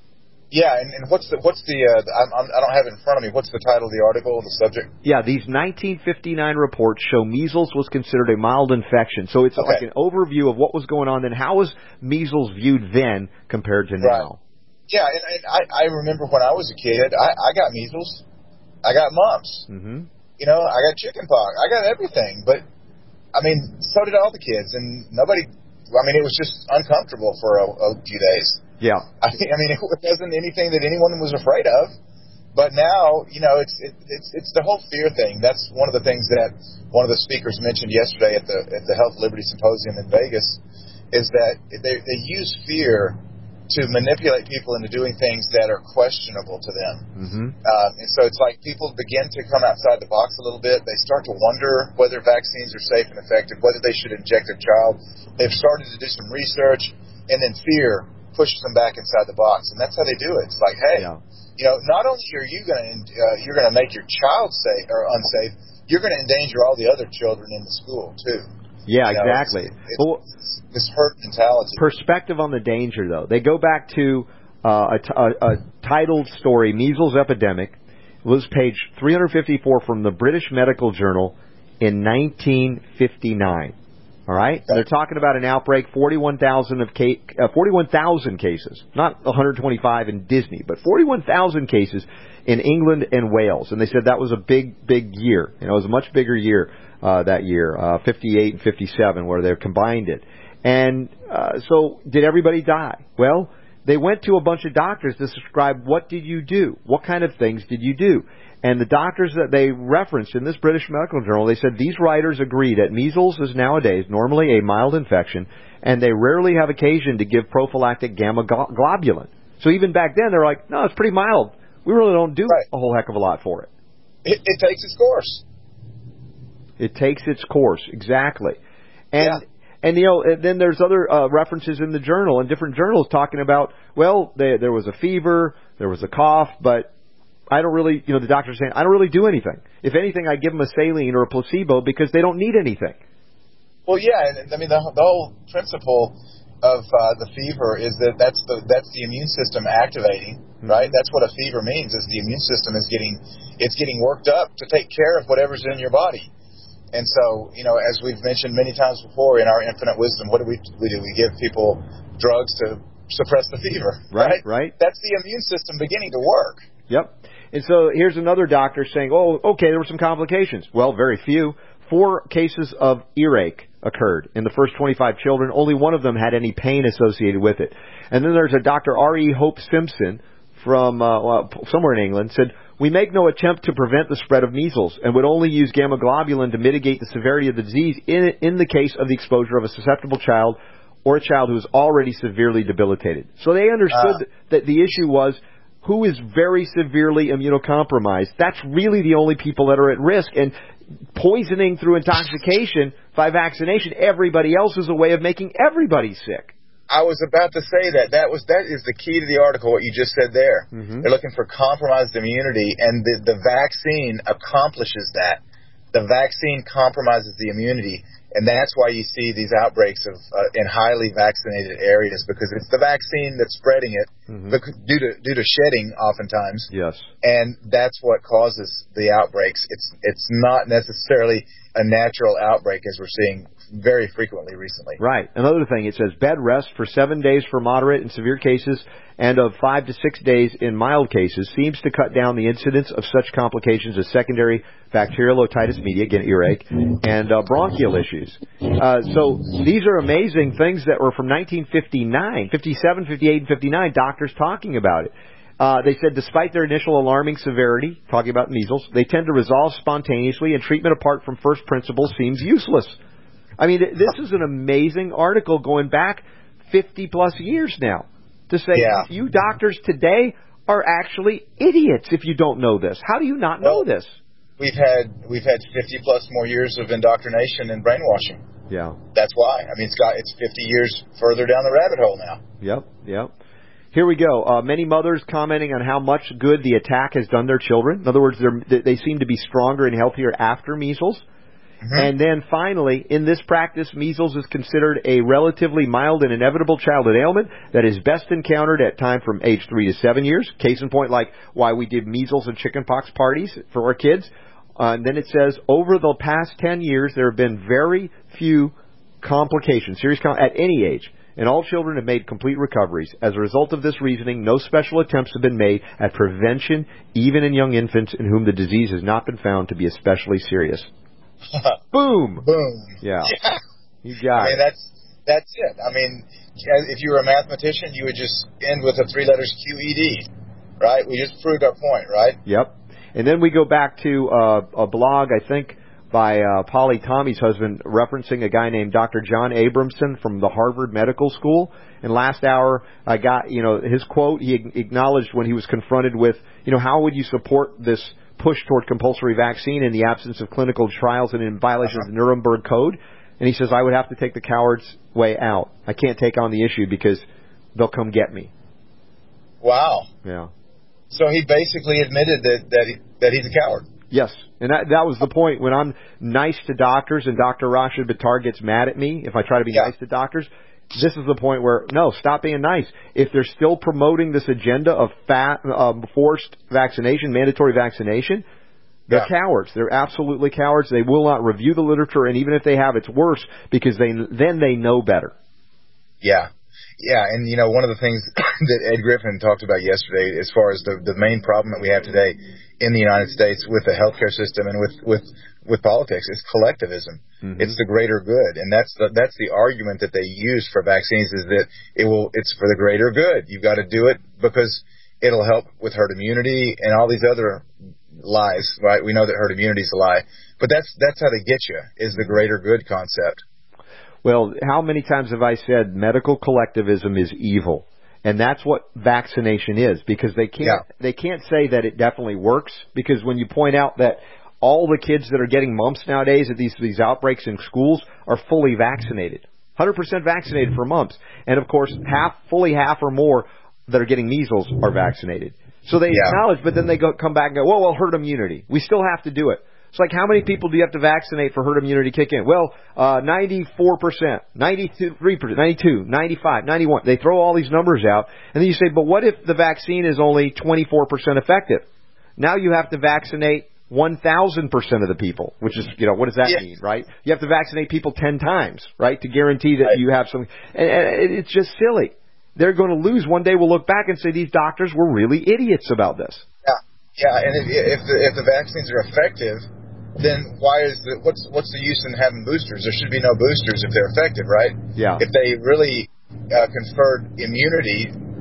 Yeah, and, and what's the what's the uh, I'm, I'm, I don't have it in front of me. What's the title of the article, the subject? Yeah, these nineteen fifty-nine reports show measles was considered a mild infection. So it's okay. like an overview of what was going on then. How was measles viewed then compared to right. now? Yeah, and, and I, I remember when I was a kid, I, I got measles. I got mumps. Mm-hmm. You know, I got chicken pox. I got everything. But, I mean, so did all the kids. And nobody, I mean, it was just uncomfortable for a, a few days. Yeah. I, I mean, it wasn't anything that anyone was afraid of. But now, you know, it's it, it's it's the whole fear thing. That's one of the things that one of the speakers mentioned yesterday at the at the Health Liberty Symposium in Vegas, is that they they use fear to manipulate people into doing things that are questionable to them. Mm-hmm. Um, and so it's like people begin to come outside the box a little bit. They start to wonder whether vaccines are safe and effective, whether they should inject their child. They've started to do some research, and then fear pushes them back inside the box. And that's how they do it. It's like, hey, yeah. you know, not only are you going to uh, you're going to make your child safe or unsafe, you're going to endanger all the other children in the school too. Yeah, you know, exactly. It's, it's, well, it's this herd mentality. Perspective on the danger, though. They go back to uh, a, t- a, a titled story, Measles Epidemic. It was page three fifty-four from the British Medical Journal in nineteen fifty-nine. All right? And they're talking about an outbreak, forty-one thousand of ca- uh, forty-one thousand cases, not one hundred twenty-five in Disney, but forty-one thousand cases in England and Wales. And they said that was a big, big year. You know, it was a much bigger year. Uh, that year, uh, fifty-eight and fifty-seven, where they combined it. And uh, so did everybody die? Well, they went to a bunch of doctors to describe what did you do? What kind of things did you do? And the doctors that they referenced in this British Medical Journal, they said these writers agree that measles is nowadays normally a mild infection, and they rarely have occasion to give prophylactic gamma globulin. So even back then, they're like, no, it's pretty mild. We really don't do right. a whole heck of a lot for it. It, it takes its course. It takes its course, exactly. And, yeah. and you know, and then there's other uh, references in the journal, and different journals talking about, well, they, there was a fever, there was a cough, but I don't really, you know, the doctor's saying, I don't really do anything. If anything, I give them a saline or a placebo because they don't need anything. Well, yeah, and I mean, the, the whole principle of uh, the fever is that that's the that's the immune system activating, mm-hmm. right? That's what a fever means, is the immune system is getting, it's getting worked up to take care of whatever's in your body. And so, you know, as we've mentioned many times before, in our infinite wisdom, what do we, we do? We give people drugs to suppress the fever, right? Right, right. That's the immune system beginning to work. Yep. And so here's another doctor saying, oh, okay, there were some complications. Well, very few. Four cases of earache occurred in the first twenty-five children. Only one of them had any pain associated with it. And then there's a Doctor R E Hope Simpson from uh, well, somewhere in England said, "We make no attempt to prevent the spread of measles and would only use gamma globulin to mitigate the severity of the disease in, in the case of the exposure of a susceptible child or a child who is already severely debilitated." So they understood uh, that the issue was who is very severely immunocompromised. That's really the only people that are at risk. And poisoning through intoxication by vaccination, everybody else is a way of making everybody sick. I was about to say that. That was that is the key to the article, what you just said there. Mm-hmm. They're looking for compromised immunity, and the, the vaccine accomplishes that. The vaccine compromises the immunity, and that's why you see these outbreaks of uh, in highly vaccinated areas, because it's the vaccine that's spreading it mm-hmm. due to due to shedding oftentimes. Yes. And that's what causes the outbreaks. It's it's not necessarily a natural outbreak as we're seeing very frequently recently. Right. Another thing, it says bed rest for seven days for moderate and severe cases and of five to six days in mild cases seems to cut down the incidence of such complications as secondary bacterial otitis media, again, earache, and uh, bronchial issues. Uh, so these are amazing things that were from nineteen fifty-nine, fifty-seven, fifty-eight, and fifty-nine, doctors talking about it. Uh, they said despite their initial alarming severity, talking about measles, they tend to resolve spontaneously, and treatment apart from first principles seems useless. I mean, this is an amazing article going back fifty plus years now to say yeah. you doctors today are actually idiots if you don't know this. How do you not know well, this? We've had we've had fifty plus more years of indoctrination and brainwashing. Yeah. That's why. I mean, it's got it's fifty years further down the rabbit hole now. Yep, yep. Here we go. Uh, many mothers commenting on how much good the attack has done their children. In other words, they're, they seem to be stronger and healthier after measles. Mm-hmm. And then finally, in this practice, measles is considered a relatively mild and inevitable childhood ailment that is best encountered at time from age three to seven years. Case in point, like why we did measles and chickenpox parties for our kids. Uh, and then it says, over the past ten years, there have been very few complications, serious com- at any age, and all children have made complete recoveries. As a result of this reasoning, no special attempts have been made at prevention, even in young infants in whom the disease has not been found to be especially serious. Boom. Boom. Yeah. yeah. You got I mean, it. that's, that's it. I mean, if you were a mathematician, you would just end with the three letters Q E D, right? We just proved our point, right? Yep. And then we go back to uh, a blog, I think, by uh, Polly Tommy's husband, referencing a guy named Doctor John Abramson from the Harvard Medical School. And last hour, I got, you know, his quote, he acknowledged when he was confronted with, you know, how would you support this push toward compulsory vaccine in the absence of clinical trials and in violation of the Nuremberg Code. And he says, I would have to take the coward's way out. I can't take on the issue because they'll come get me. Wow. Yeah. So he basically admitted that, that, he, that he's a coward. Yes. And that that was the point. When I'm nice to doctors and Doctor Rashid Buttar gets mad at me if I try to be yeah. nice to doctors, this is the point where, no, stop being nice. If they're still promoting this agenda of fat, um, forced vaccination, mandatory vaccination, they're yeah. cowards. They're absolutely cowards. They will not review the literature, and even if they have, it's worse because they then they know better. Yeah. Yeah, and, you know, one of the things that Ed Griffin talked about yesterday as far as the, the main problem that we have today in the United States with the healthcare system and with, with, with politics is collectivism. Mm-hmm. It's the greater good, and that's the, that's the argument that they use for vaccines is that it will it's for the greater good. You've got to do it because it'll help with herd immunity and all these other lies, right? We know that herd immunity is a lie, but that's that's how they get you, is the greater good concept. Well, how many times have I said medical collectivism is evil? And that's what vaccination is, because they can't yeah. they can't say that it definitely works, because when you point out that all the kids that are getting mumps nowadays at these these outbreaks in schools are fully vaccinated, one hundred percent vaccinated for mumps, and of course half, fully half or more that are getting measles are vaccinated. So they yeah. acknowledge, but then they go come back and go, well, well, herd immunity, we still have to do it. It's like, how many people do you have to vaccinate for herd immunity to kick in? Well, uh, ninety-four percent, ninety-three percent, ninety-two, ninety-five, ninety-one. They throw all these numbers out, and then you say, but what if the vaccine is only twenty-four percent effective? Now you have to vaccinate one thousand percent of the people, which is, you know, what does that yeah. mean, right? You have to vaccinate people ten times, right, to guarantee that right. you have some. And, and it's just silly. They're going to lose. One day we'll look back and say these doctors were really idiots about this. Yeah, yeah, and if, if the if the vaccines are effective, then why is the what's what's the use in having boosters? There should be no boosters if they're effective, right? Yeah. If they really uh, conferred immunity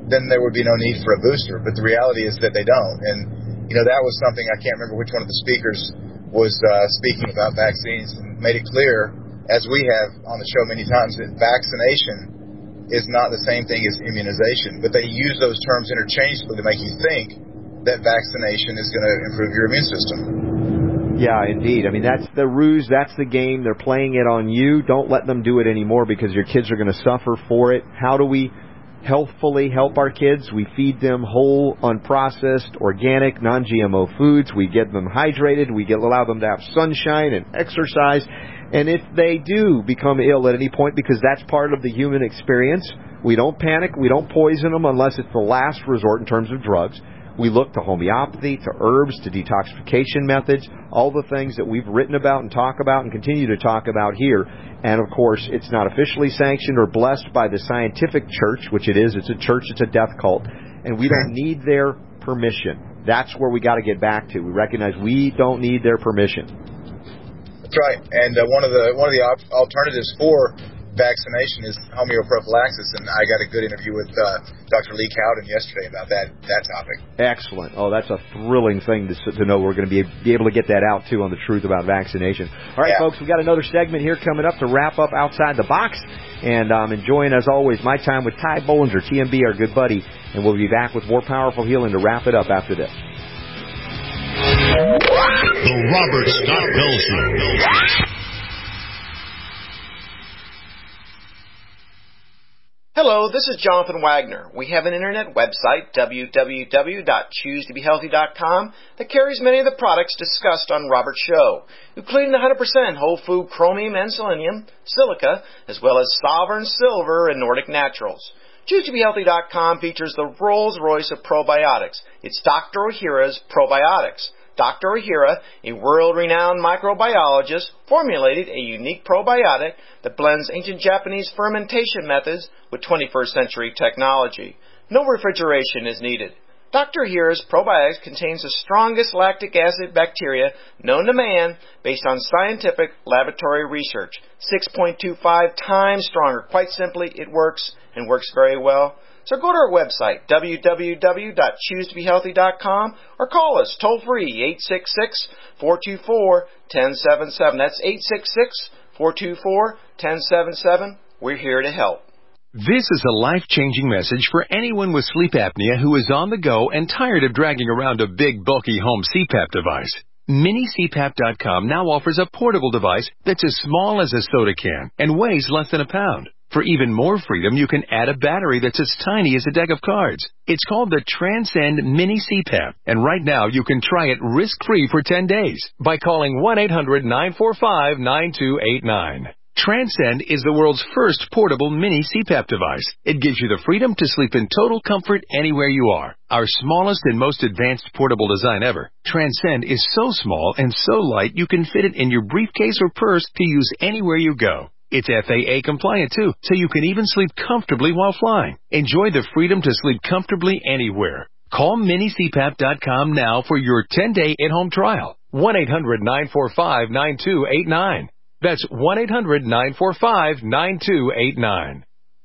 then there would be no need for a booster. But the reality is that they don't. And, you know, that was something, I can't remember which one of the speakers was uh, speaking about vaccines and made it clear, as we have on the show many times, that vaccination is not the same thing as immunization. But they use those terms interchangeably to make you think that vaccination is going to improve your immune system. Yeah, indeed. I mean, that's the ruse. That's the game. They're playing it on you. Don't let them do it anymore because your kids are going to suffer for it. How do we healthfully help our kids? We feed them whole, unprocessed, organic, non-G M O foods. We get them hydrated. We get allow them to have sunshine and exercise. And if they do become ill at any point, because that's part of the human experience, we don't panic. We don't poison them unless it's the last resort in terms of drugs. We look to homeopathy, to herbs, to detoxification methods, all the things that we've written about and talk about and continue to talk about here. And, of course, it's not officially sanctioned or blessed by the scientific church, which it is. It's a church. It's a death cult. And we don't need their permission. That's where we got to get back to. We recognize we don't need their permission. That's right. And uh, one of the one of the op- alternatives for vaccination is homeoprophylaxis, and I got a good interview with uh, Doctor Lee Cowden yesterday about that that topic. Excellent. Oh, that's a thrilling thing to, to know. We're going to be, be able to get that out, too, on the truth about vaccination. All right, yeah. Folks, we've got another segment here coming up to wrap up Outside the Box, and I'm um, enjoying, as always, my time with Ty Bollinger, T M B, our good buddy, and we'll be back with more Powerful Healing to wrap it up after this. The Robert Scott Bell Show. Hello, this is Jonathan Wagner. We have an internet website, w w w dot choose to be healthy dot com, that carries many of the products discussed on Robert's show, including the one hundred percent whole food chromium and selenium, silica, as well as Sovereign Silver and Nordic Naturals. choose to be healthy dot com features the Rolls-Royce of probiotics. It's Doctor Ohhira's Probiotics. Doctor Ohhira, a world-renowned microbiologist, formulated a unique probiotic that blends ancient Japanese fermentation methods with twenty-first century technology. No refrigeration is needed. Doctor Ohhira's probiotics contains the strongest lactic acid bacteria known to man based on scientific laboratory research. six point two five times stronger. Quite simply, it works and works very well. So go to our website, w w w dot choose to be healthy dot com, or call us toll-free, eight six six, four two four, one zero seven seven. That's eight six six, four two four, one zero seven seven. We're here to help. This is a life-changing message for anyone with sleep apnea who is on the go and tired of dragging around a big, bulky home C PAP device. Mini C PAP dot com now offers a portable device that's as small as a soda can and weighs less than a pound. For even more freedom, you can add a battery that's as tiny as a deck of cards. It's called the Transcend Mini C PAP, and right now you can try it risk-free for ten days by calling one eight hundred nine four five nine two eight nine. Transcend is the world's first portable mini C PAP device. It gives you the freedom to sleep in total comfort anywhere you are. Our smallest and most advanced portable design ever, Transcend is so small and so light you can fit it in your briefcase or purse to use anywhere you go. It's F A A compliant too, so you can even sleep comfortably while flying. Enjoy the freedom to sleep comfortably anywhere. Call mini C PAP dot com now for your ten-day at-home trial. one eight hundred nine four five nine two eight nine. That's one eight hundred nine four five nine two eight nine.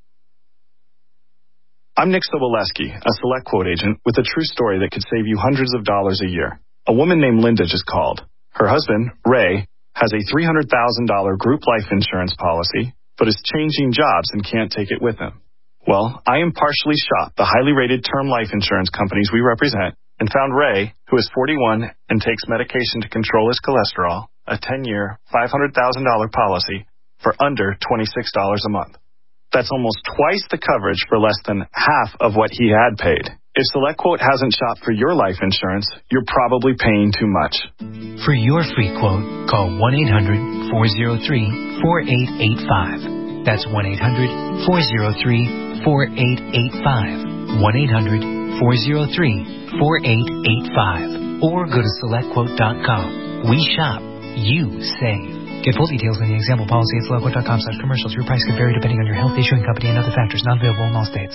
I'm Nick Soboleski, a Select Quote agent with a true story that could save you hundreds of dollars a year. A woman named Linda just called. Her husband, Ray, has a three hundred thousand dollars group life insurance policy, but is changing jobs and can't take it with him. Well, I impartially shopped the highly rated term life insurance companies we represent and found Ray, who is forty-one and takes medication to control his cholesterol, a ten-year, five hundred thousand dollars policy for under twenty-six dollars a month. That's almost twice the coverage for less than half of what he had paid. If SelectQuote hasn't shopped for your life insurance, you're probably paying too much. For your free quote, call one eight hundred four oh three four eight eight five. That's one eight hundred four oh three four eight eight five. one eight hundred four oh three four eight eight five. Or go to select quote dot com. We shop, you save. Get full details in the example policy at select quote dot com slash commercials. Your price can vary depending on your health, issuing company, and other factors not available in all states.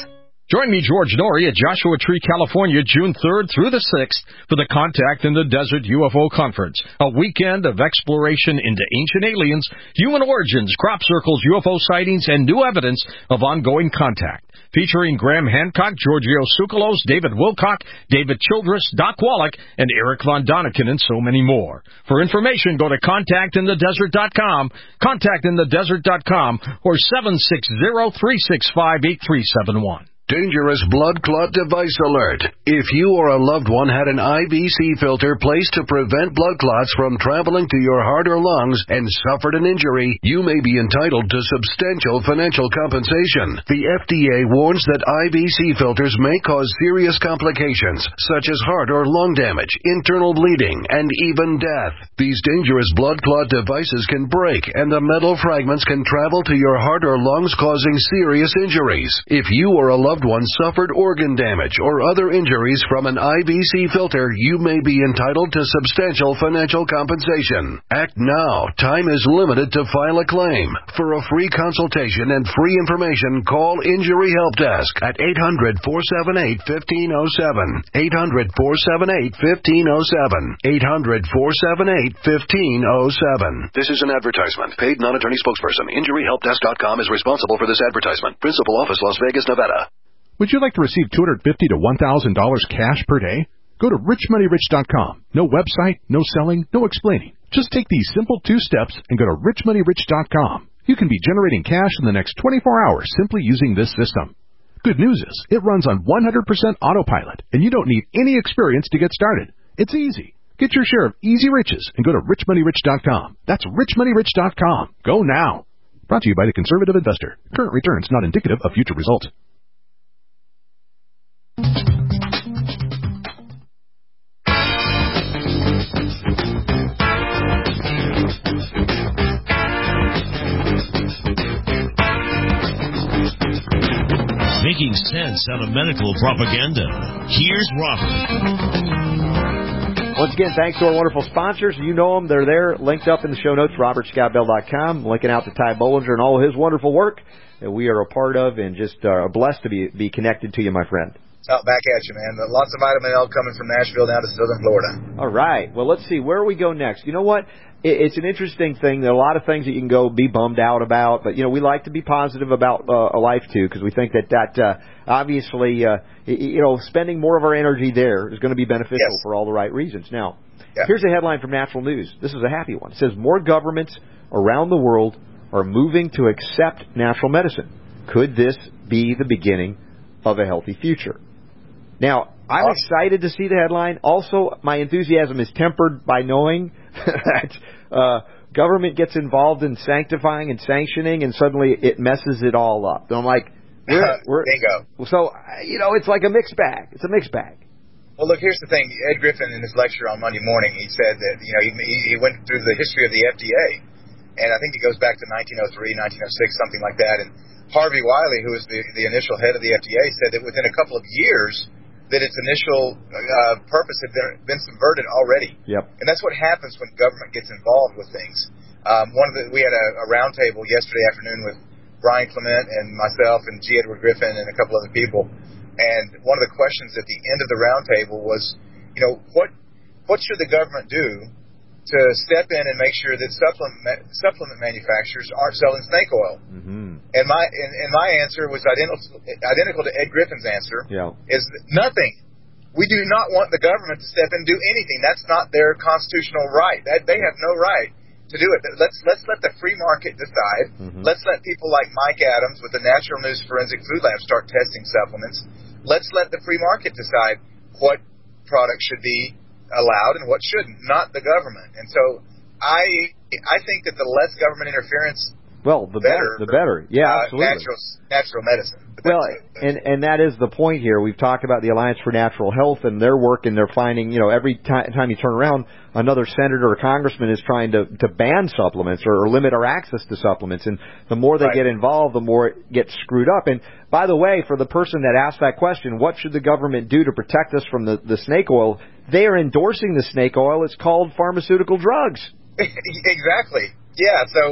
Join me, George Norrie, at Joshua Tree, California, June third through the sixth for the Contact in the Desert U F O Conference, a weekend of exploration into ancient aliens, human origins, crop circles, U F O sightings, and new evidence of ongoing contact. Featuring Graham Hancock, Giorgio Tsoukalos, David Wilcock, David Childress, Doc Wallach, and Eric Von Doniken, and so many more. For information, go to contact in the desert dot com, contact in the desert dot com, or seven six zero, three six five, eight three seven one. Dangerous blood clot device alert. If you or a loved one had an I V C filter placed to prevent blood clots from traveling to your heart or lungs and suffered an injury, you may be entitled to substantial financial compensation. The F D A warns that I V C filters may cause serious complications, such as heart or lung damage, internal bleeding, and even death. These dangerous blood clot devices can break, and the metal fragments can travel to your heart or lungs, causing serious injuries. If you or a loved one suffered organ damage or other injuries from an I V C filter, you may be entitled to substantial financial compensation. Act now. Time is limited to file a claim. For a free consultation and free information, call Injury Help Desk at eight hundred, four seven eight, one five zero seven, eight hundred, four seven eight, one five zero seven, eight hundred, four seven eight, one five zero seven. This is an advertisement. Paid non-attorney spokesperson. Injury Help Desk dot com is responsible for this advertisement. Principal office, Las Vegas, Nevada. Would you like to receive two hundred fifty dollars to one thousand dollars cash per day? Go to rich money rich dot com. No website, no selling, no explaining. Just take these simple two steps and go to rich money rich dot com. You can be generating cash in the next twenty-four hours simply using this system. Good news is, it runs on one hundred percent autopilot, and you don't need any experience to get started. It's easy. Get your share of easy riches and go to rich money rich dot com. That's rich money rich dot com. Go now. Brought to you by the Conservative Investor. Current returns not indicative of future results. Making sense out of medical propaganda. Here's Robert. Once again, thanks to our wonderful sponsors. You know them. They're there, linked up in the show notes, robert scott bell dot com, linking out to Ty Bollinger and all of his wonderful work that we are a part of, and just uh, blessed to be be connected to you, my friend. Oh, back at you, man. Lots of vitamin L coming from Nashville down to southern Florida. All right. Well, let's see. Where we go next? You know what? It's an interesting thing. There are a lot of things that you can go be bummed out about, but, you know, we like to be positive about uh, a life, too, because we think that that uh, obviously, uh, you know, spending more of our energy there is going to be beneficial yes. for all the right reasons. Now, yeah. here's a headline from Natural News. This is a happy one. It says, more governments around the world are moving to accept natural medicine. Could this be the beginning of a healthy future? Now, I'm awesome. excited to see the headline. Also, my enthusiasm is tempered by knowing that uh, government gets involved in sanctifying and sanctioning, and suddenly it messes it all up. And I'm like, we're, we're, bingo. So, you know, it's like a mixed bag. It's a mixed bag. Well, look, here's the thing. Ed Griffin, in his lecture on Monday morning, he said that, you know, he, he went through the history of the F D A, and I think it goes back to nineteen oh three, nineteen oh six, something like that. And Harvey Wiley, who was the, the initial head of the F D A, said that within a couple of years, that its initial uh, purpose had been, been subverted already. Yep. And that's what happens when government gets involved with things. Um, one of the, we had a, a roundtable yesterday afternoon with Brian Clement and myself and G. Edward Griffin and a couple other people. And one of the questions at the end of the roundtable was, you know, what what should the government do to step in and make sure that supplement supplement manufacturers aren't selling snake oil? Mm-hmm. And my and, and my answer was identical identical to Ed Griffin's answer. Yeah. Is nothing. We do not want the government to step in and do anything. That's not their constitutional right. That they have no right to do it. Let's let's let the free market decide. Mm-hmm. Let's let people like Mike Adams with the Natural News Forensic Food Lab start testing supplements. Let's let the free market decide what products should be allowed and what shouldn't, not the government. And so I I think that the less government interference, well, the better, better the better. Yeah, uh, absolutely. Natural natural medicine. Well, and and that is the point here. We've talked about the Alliance for Natural Health and their work, and they're finding, you know, every time, time you turn around, another senator or congressman is trying to, to ban supplements or, or limit our access to supplements. And the more they right. get involved, the more it gets screwed up. And by the way, for the person that asked that question, what should the government do to protect us from the, the snake oil? They are endorsing the snake oil. It's called pharmaceutical drugs. Exactly. Yeah. So,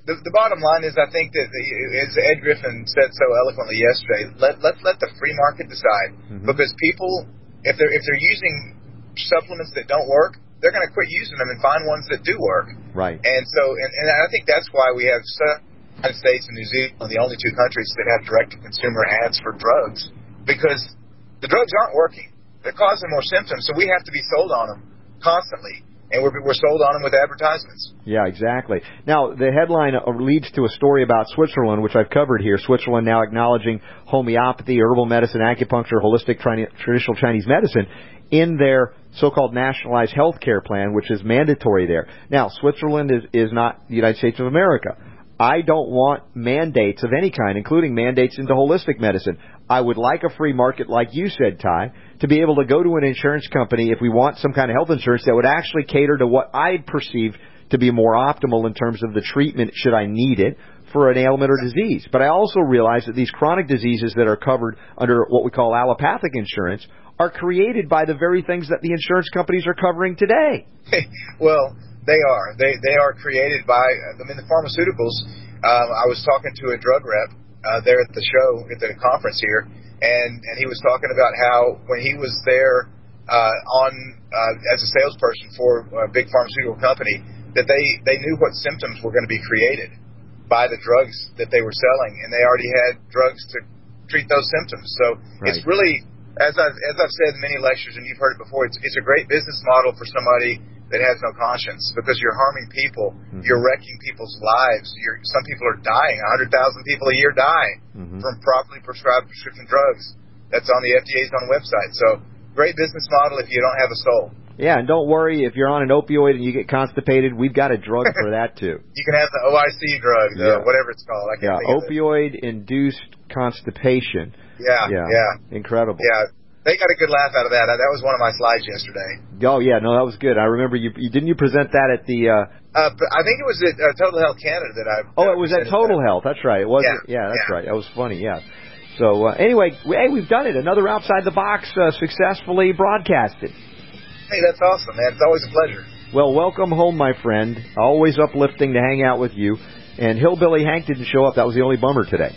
the, the bottom line is, I think that, the, as Ed Griffin said so eloquently yesterday, let let let the free market decide. Mm-hmm. Because people, if they're if they're using supplements that don't work, they're going to quit using them and find ones that do work. Right. And so, and, and I think that's why we have some United States and New Zealand, the only two countries that have direct-to-consumer ads for drugs, because the drugs aren't working. They're causing more symptoms, so we have to be sold on them constantly. And we're, we're sold on them with advertisements. Yeah, exactly. Now, the headline leads to a story about Switzerland, which I've covered here. Switzerland now acknowledging homeopathy, herbal medicine, acupuncture, holistic traditional Chinese medicine in their so-called nationalized health care plan, which is mandatory there. Now, Switzerland is, is not the United States of America. I don't want mandates of any kind, including mandates into holistic medicine. I would like a free market, like you said, Ty, to be able to go to an insurance company if we want some kind of health insurance that would actually cater to what I perceive to be more optimal in terms of the treatment, should I need it, for an ailment or disease. But I also realize that these chronic diseases that are covered under what we call allopathic insurance are created by the very things that the insurance companies are covering today. Well, they are. They they are created by, I mean, the pharmaceuticals. Um, I was talking to a drug rep uh, there at the show, at the conference here, and, and he was talking about how when he was there uh, on uh, as a salesperson for a big pharmaceutical company, that they, they knew what symptoms were going to be created by the drugs that they were selling, and they already had drugs to treat those symptoms. So right. It's really, as I've, as I've said in many lectures, and you've heard it before, it's, it's a great business model for somebody that has no conscience, because you're harming people, mm-hmm. you're wrecking people's lives. You're, some people are dying. one hundred thousand people a year die mm-hmm. from properly prescribed prescription drugs. That's on the F D A's own website. So great business model if you don't have a soul. Yeah, and don't worry, if you're on an opioid and you get constipated, we've got a drug for that too. You can have the O I C drug, the, yeah. whatever it's called. I can't yeah, think opioid-induced constipation. Yeah, yeah, yeah. Incredible. Yeah. They got a good laugh out of that. That was one of my slides yesterday. Oh, yeah. No, that was good. I remember you, you didn't you present that at the... Uh, uh, I think it was at uh, Total Health Canada that I... Oh, it was at Total that. Health. That's right. It wasn't. Yeah, yeah that's yeah. right. That was funny, yeah. So, uh, anyway, we, hey, we've done it. Another Outside the Box uh, successfully broadcasted. Hey, that's awesome, man. It's always a pleasure. Well, welcome home, my friend. Always uplifting to hang out with you. And Hillbilly Hank didn't show up. That was the only bummer today.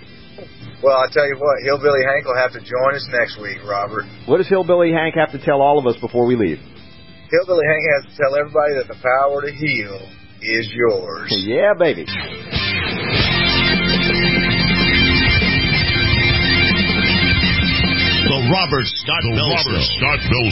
Well, I'll tell you what, Hillbilly Hank will have to join us next week, Robert. What does Hillbilly Hank have to tell all of us before we leave? Hillbilly Hank has to tell everybody that the power to heal is yours. Yeah, baby. The Robert Scott the Bell Robert Show. Scott Bell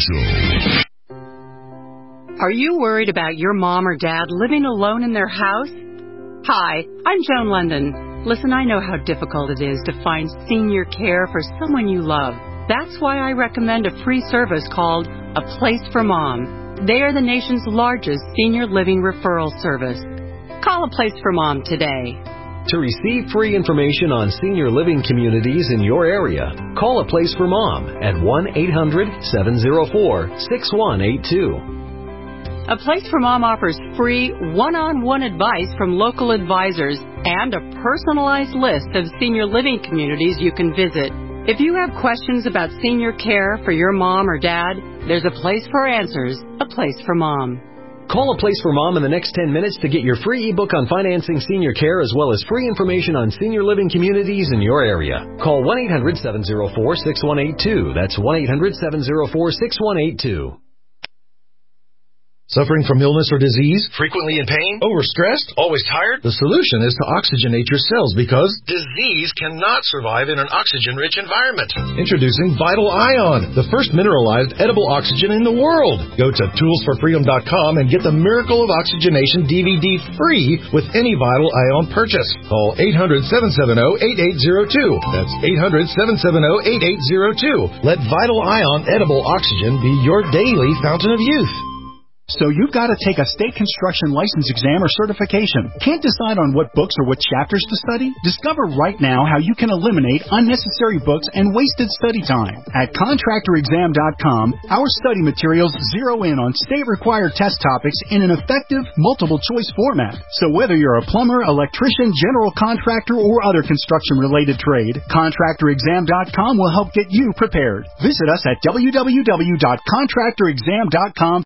Show. Are you worried about your mom or dad living alone in their house? Hi, I'm Joan London. Listen, I know how difficult it is to find senior care for someone you love. That's why I recommend a free service called A Place for Mom. They are the nation's largest senior living referral service. Call A Place for Mom today. To receive free information on senior living communities in your area, call A Place for Mom at one eight hundred seven oh four six one eight two. A Place for Mom offers free one-on-one advice from local advisors and a personalized list of senior living communities you can visit. If you have questions about senior care for your mom or dad, there's a place for answers, A Place for Mom. Call A Place for Mom in the next ten minutes to get your free ebook on financing senior care, as well as free information on senior living communities in your area. Call one eight hundred seven oh four six one eight two. That's one eight hundred seven oh four six one eight two. Suffering from illness or disease? Frequently in pain? Overstressed? Always tired? The solution is to oxygenate your cells because disease cannot survive in an oxygen-rich environment. Introducing Vital Ion, the first mineralized edible oxygen in the world. Go to tools for freedom dot com and get the Miracle of Oxygenation D V D free with any Vital Ion purchase. Call eight hundred seven seven zero eight eight zero two. That's eight hundred seven seven zero eight eight zero two. Let Vital Ion edible oxygen be your daily fountain of youth. So you've got to take a state construction license exam or certification. Can't decide on what books or what chapters to study? Discover right now how you can eliminate unnecessary books and wasted study time. At contractor exam dot com, our study materials zero in on state-required test topics in an effective, multiple-choice format. So whether you're a plumber, electrician, general contractor, or other construction-related trade, contractor exam dot com will help get you prepared. Visit us at w w w dot contractor exam dot com